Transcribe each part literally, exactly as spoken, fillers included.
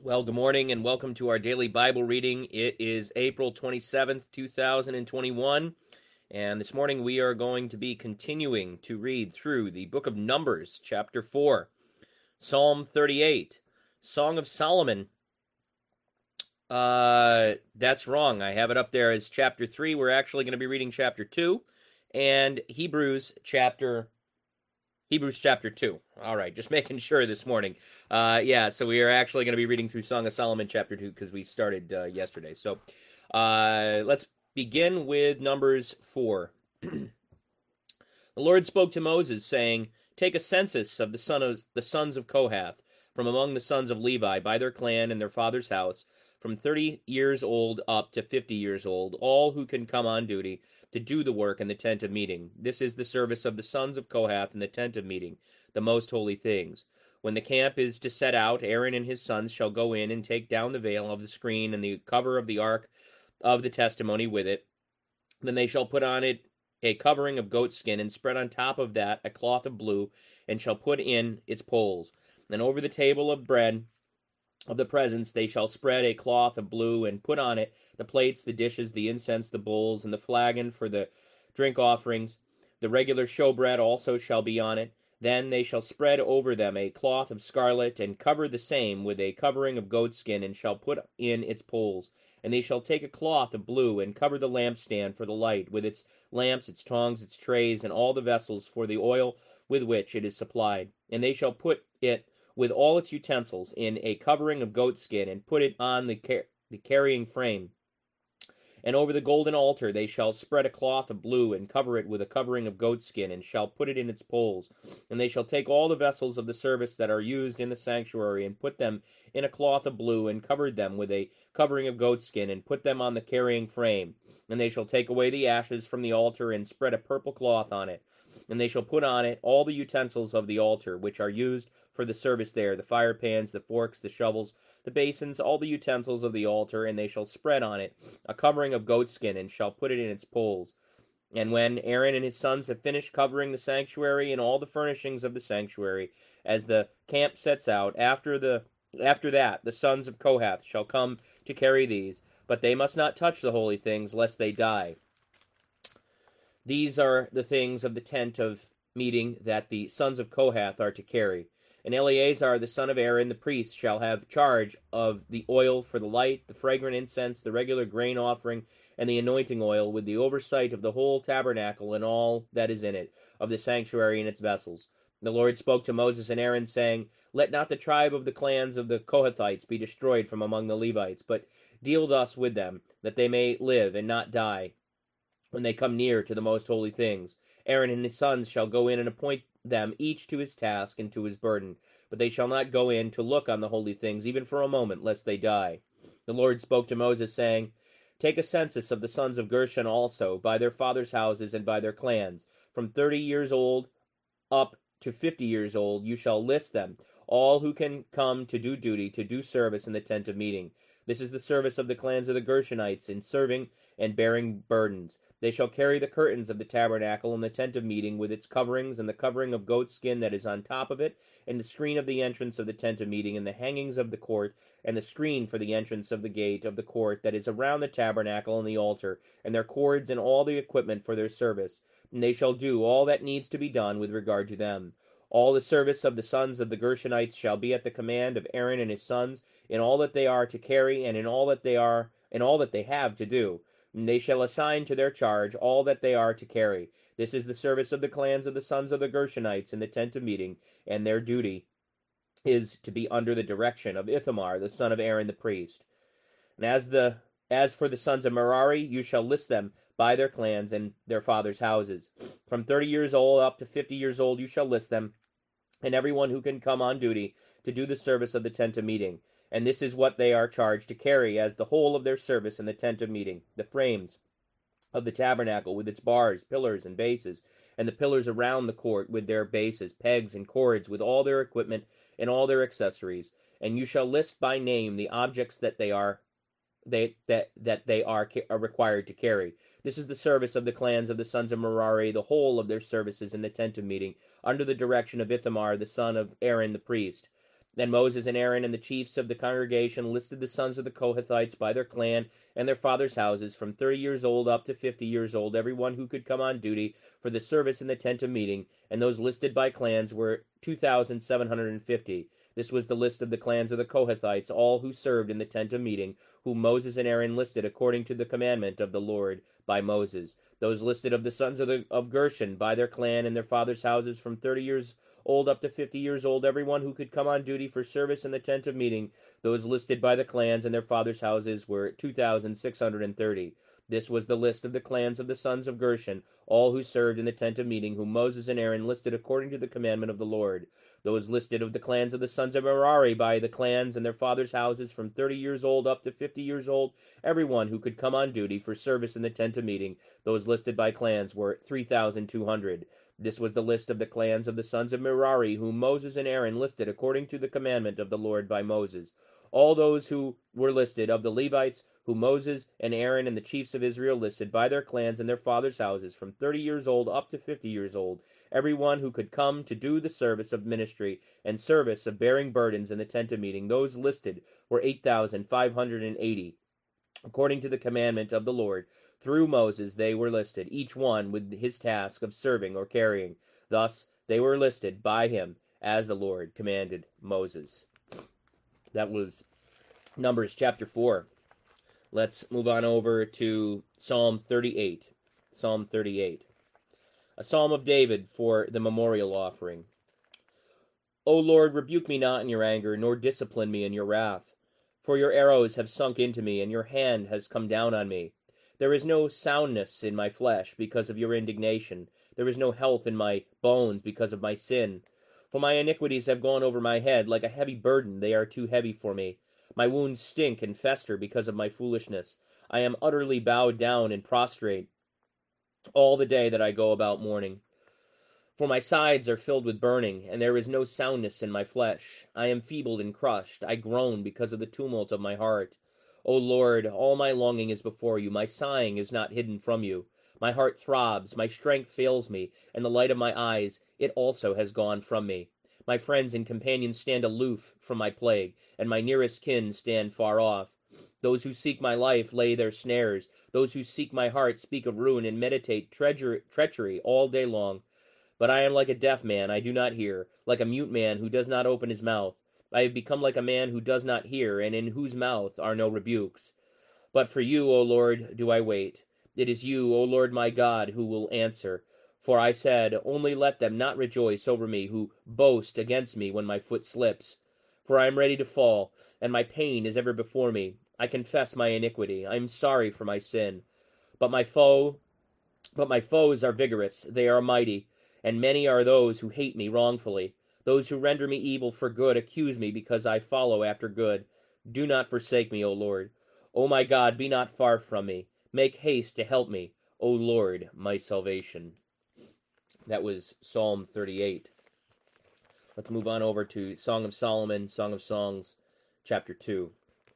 Well, good morning and welcome to our daily Bible reading. It is April twenty-seventh, two thousand twenty-one, and this morning we are going to be continuing to read through the book of Numbers, chapter four, Psalm thirty-eight, Song of Solomon. Uh, that's wrong. I have it up there as chapter three. We're actually going to be reading chapter two, and Hebrews chapter Hebrews chapter two. All right, just making sure this morning. Uh, yeah, so we are actually going to be reading through Song of Solomon chapter two because we started uh, yesterday. So uh, let's begin with Numbers four. The Lord spoke to Moses, saying, "Take a census of the, son of the sons of Kohath, from among the sons of Levi, by their clan and their father's house, from thirty years old up to fifty years old, all who can come on duty to do the work in the tent of meeting. This is the service of the sons of Kohath in the tent of meeting, the most holy things. When the camp is to set out, Aaron and his sons shall go in and take down the veil of the screen and the cover of the ark of the testimony with it. Then they shall put on it a covering of goat skin, and spread on top of that a cloth of blue, and shall put in its poles. And over the table of bread of the presence they shall spread a cloth of blue, and put on it the plates, the dishes, the incense, the bowls, and the flagon for the drink offerings. The regular showbread also shall be on it. Then they shall spread over them a cloth of scarlet, and cover the same with a covering of goatskin, and shall put in its poles. And they shall take a cloth of blue, and cover the lampstand for the light, with its lamps, its tongs, its trays, and all the vessels for the oil with which it is supplied. And they shall put it with all its utensils in a covering of goatskin, and put it on the, car- the carrying frame. And over the golden altar they shall spread a cloth of blue, and cover it with a covering of goatskin, and shall put it in its poles. And they shall take all the vessels of the service that are used in the sanctuary, and put them in a cloth of blue, and cover them with a covering of goatskin, and put them on the carrying frame. And they shall take away the ashes from the altar, and spread a purple cloth on it. And they shall put on it all the utensils of the altar, which are used for the service there, the fire pans, the forks, the shovels, the basins, all the utensils of the altar. And they shall spread on it a covering of goatskin, and shall put it in its poles. And when Aaron and his sons have finished covering the sanctuary and all the furnishings of the sanctuary, as the camp sets out, after the after that the sons of Kohath shall come to carry these, but they must not touch the holy things, lest they die. These are the things of the tent of meeting that the sons of Kohath are to carry. And Eleazar the son of Aaron the priest shall have charge of the oil for the light, the fragrant incense, the regular grain offering, and the anointing oil, with the oversight of the whole tabernacle and all that is in it, of the sanctuary and its vessels. The Lord spoke to Moses and Aaron, saying, "Let not the tribe of the clans of the Kohathites be destroyed from among the Levites, but deal thus with them, that they may live and not die when they come near to the most holy things. Aaron and his sons shall go in and appoint them each to his task and to his burden, but they shall not go in to look on the holy things, even for a moment, lest they die." The Lord spoke to Moses, saying, "Take a census of the sons of Gershon also, by their fathers' houses and by their clans. From thirty years old up to fifty years old you shall list them, all who can come to do duty, to do service in the tent of meeting. This is the service of the clans of the Gershonites in serving and bearing burdens. They shall carry the curtains of the tabernacle and the tent of meeting, with its coverings, and the covering of goatskin that is on top of it, and the screen of the entrance of the tent of meeting, and the hangings of the court, and the screen for the entrance of the gate of the court that is around the tabernacle and the altar, and their cords and all the equipment for their service. And they shall do all that needs to be done with regard to them. All the service of the sons of the Gershonites shall be at the command of Aaron and his sons, in all that they are to carry, and in all that they are, in all that they have to do. And they shall assign to their charge all that they are to carry. This is the service of the clans of the sons of the Gershonites in the tent of meeting, and their duty is to be under the direction of Ithamar, the son of Aaron the priest. And as the as for the sons of Merari, you shall list them by their clans and their fathers' houses. From thirty years old up to fifty years old you shall list them, and everyone who can come on duty to do the service of the tent of meeting. And this is what they are charged to carry as the whole of their service in the tent of meeting: the frames of the tabernacle with its bars, pillars, and bases, and the pillars around the court with their bases, pegs, and cords, with all their equipment and all their accessories. And you shall list by name the objects that they are they that that they are, are required to carry. This is the service of the clans of the sons of Merari, the whole of their services in the tent of meeting, under the direction of Ithamar the son of Aaron the priest. Then Moses and Aaron and the chiefs of the congregation listed the sons of the Kohathites by their clan and their fathers' houses, from thirty years old up to fifty years old, everyone who could come on duty for the service in the tent of meeting, and those listed by clans were two thousand seven hundred fifty. This was the list of the clans of the Kohathites, all who served in the tent of meeting, whom Moses and Aaron listed according to the commandment of the Lord by Moses. Those listed of the sons of, the, of Gershon by their clan and their fathers' houses, from thirty years old up to fifty years old, everyone who could come on duty for service in the tent of meeting. Those listed by the clans and their fathers' houses were two thousand six hundred thirty. This was the list of the clans of the sons of Gershon, all who served in the tent of meeting, whom Moses and Aaron listed according to the commandment of the Lord. Those listed of the clans of the sons of Merari by the clans and their fathers' houses, from thirty years old up to fifty years old, everyone who could come on duty for service in the tent of meeting. Those listed by clans were three thousand two hundred. This was the list of the clans of the sons of Merari, whom Moses and Aaron listed according to the commandment of the Lord by Moses. All those who were listed of the Levites, whom Moses and Aaron and the chiefs of Israel listed by their clans and their fathers' houses, from thirty years old up to fifty years old, everyone who could come to do the service of ministry and service of bearing burdens in the tent of meeting, those listed were eight thousand five hundred eighty. According to the commandment of the Lord, through Moses they were listed, each one with his task of serving or carrying. Thus they were listed by him, as the Lord commanded Moses. That was Numbers chapter four. Let's move on over to Psalm thirty-eight. Psalm thirty-eight. A psalm of David for the memorial offering. O Lord, rebuke me not in your anger, nor discipline me in your wrath. For your arrows have sunk into me, and your hand has come down on me. There is no soundness in my flesh because of your indignation. There is no health in my bones because of my sin. For my iniquities have gone over my head like a heavy burden. They are too heavy for me. My wounds stink and fester because of my foolishness. I am utterly bowed down and prostrate all the day that I go about mourning. For my sides are filled with burning, and there is no soundness in my flesh. I am feeble and crushed. I groan because of the tumult of my heart. O Lord, all my longing is before you. My sighing is not hidden from you. My heart throbs, my strength fails me, and the light of my eyes, it also has gone from me. My friends and companions stand aloof from my plague, and my nearest kin stand far off. Those who seek my life lay their snares. Those who seek my heart speak of ruin and meditate treachery, treachery all day long. But I am like a deaf man, I do not hear, like a mute man who does not open his mouth. I have become like a man who does not hear, and in whose mouth are no rebukes. But for you, O Lord, do I wait. It is you, O Lord my God, who will answer. For I said, only let them not rejoice over me, who boast against me when my foot slips. For I am ready to fall, and my pain is ever before me. I confess my iniquity. I am sorry for my sin. But my foe, but my foes are vigorous. They are mighty, and many are those who hate me wrongfully. Those who render me evil for good accuse me because I follow after good. Do not forsake me, O Lord. O my God, be not far from me. Make haste to help me, O Lord, my salvation. That was Psalm thirty-eight. Let's move on over to Song of Solomon, Song of Songs, chapter two.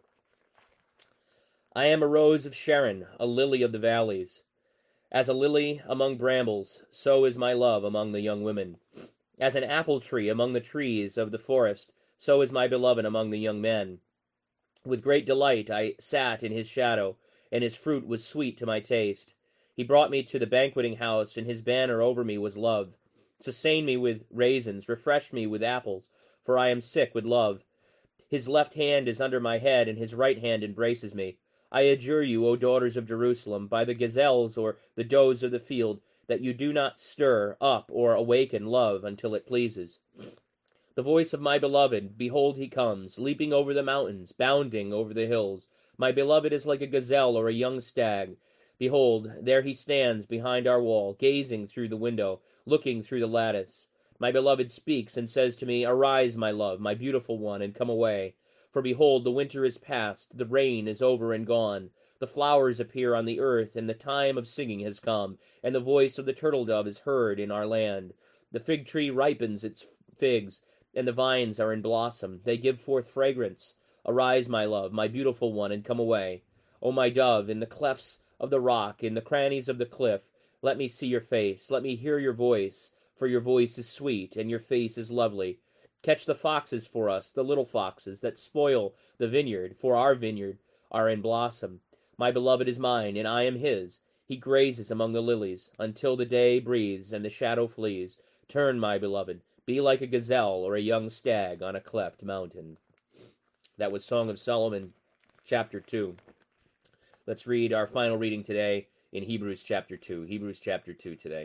I am a rose of Sharon, a lily of the valleys. As a lily among brambles, so is my love among the young women. As an apple tree among the trees of the forest, so is my beloved among the young men. With great delight I sat in his shadow, and his fruit was sweet to my taste. He brought me to the banqueting house, and his banner over me was love. Sustain me with raisins, refresh me with apples, for I am sick with love. His left hand is under my head, and his right hand embraces me. I adjure you, O daughters of Jerusalem, by the gazelles or the does of the field, that you do not stir up or awaken love until it pleases. The voice of my beloved, behold he comes, leaping over the mountains, bounding over the hills. My beloved is like a gazelle or a young stag. Behold, there he stands behind our wall, gazing through the window, looking through the lattice. My beloved speaks and says to me, Arise, my love, my beautiful one, and come away. For behold, the winter is past, the rain is over and gone. The flowers appear on the earth, and the time of singing has come, and the voice of the turtle-dove is heard in our land. The fig tree ripens its figs, and the vines are in blossom. They give forth fragrance. Arise, my love, my beautiful one, and come away. O my dove, in the clefts of the rock, in the crannies of the cliff, let me see your face, let me hear your voice, for your voice is sweet, and your face is lovely. Catch the foxes for us, the little foxes that spoil the vineyard, for our vineyard are in blossom. My beloved is mine, and I am his. He grazes among the lilies, until the day breathes and the shadow flees. Turn, my beloved, be like a gazelle or a young stag on a cleft mountain. That was Song of Solomon, chapter two. Let's read our final reading today in Hebrews chapter two. Hebrews chapter two today.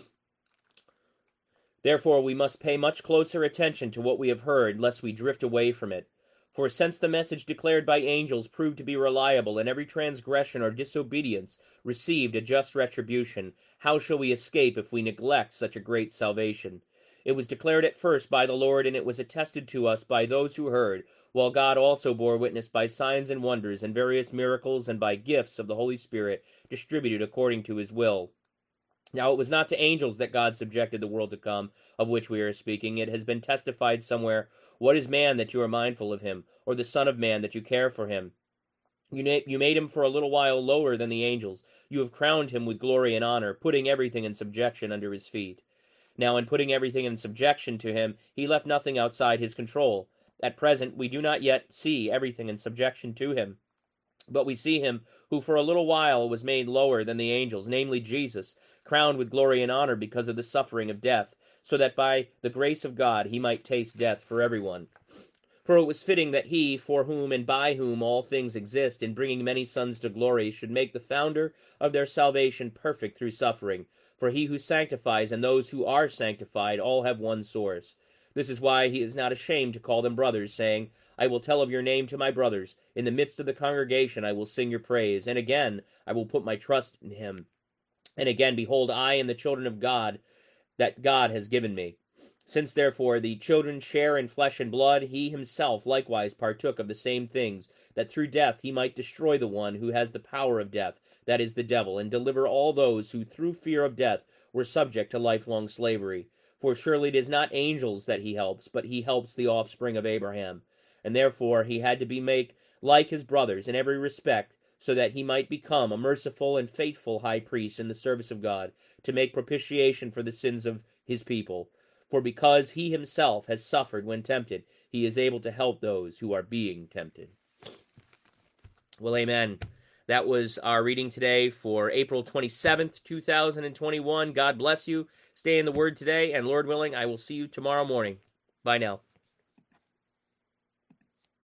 Therefore we must pay much closer attention to what we have heard, lest we drift away from it. For since the message declared by angels proved to be reliable, and every transgression or disobedience received a just retribution, how shall we escape if we neglect such a great salvation? It was declared at first by the Lord, and it was attested to us by those who heard, while God also bore witness by signs and wonders and various miracles and by gifts of the Holy Spirit distributed according to his will. Now it was not to angels that God subjected the world to come, of which we are speaking. It has been testified somewhere, what is man that you are mindful of him, or the son of man that you care for him? You, na- you made him for a little while lower than the angels. You have crowned him with glory and honor, putting everything in subjection under his feet. Now in putting everything in subjection to him, he left nothing outside his control. At present we do not yet see everything in subjection to him. But we see him who for a little while was made lower than the angels, namely Jesus, crowned with glory and honor because of the suffering of death, so that by the grace of God he might taste death for everyone. For it was fitting that he, for whom and by whom all things exist, in bringing many sons to glory, should make the founder of their salvation perfect through suffering. For he who sanctifies and those who are sanctified all have one source. This is why he is not ashamed to call them brothers, saying, I will tell of your name to my brothers. In the midst of the congregation I will sing your praise. And again I will put my trust in him. And again, behold, I am the children of God, that God has given me. Since therefore the children share in flesh and blood, he himself likewise partook of the same things, that through death he might destroy the one who has the power of death, that is the devil, and deliver all those who through fear of death were subject to lifelong slavery. For surely it is not angels that he helps, but he helps the offspring of Abraham. And therefore he had to be made like his brothers in every respect, so that he might become a merciful and faithful high priest in the service of God, to make propitiation for the sins of his people. For because he himself has suffered when tempted, he is able to help those who are being tempted. Well, amen. That was our reading today for April twenty-seventh, two thousand twenty-one. God bless you. Stay in the Word today, and Lord willing, I will see you tomorrow morning. Bye now.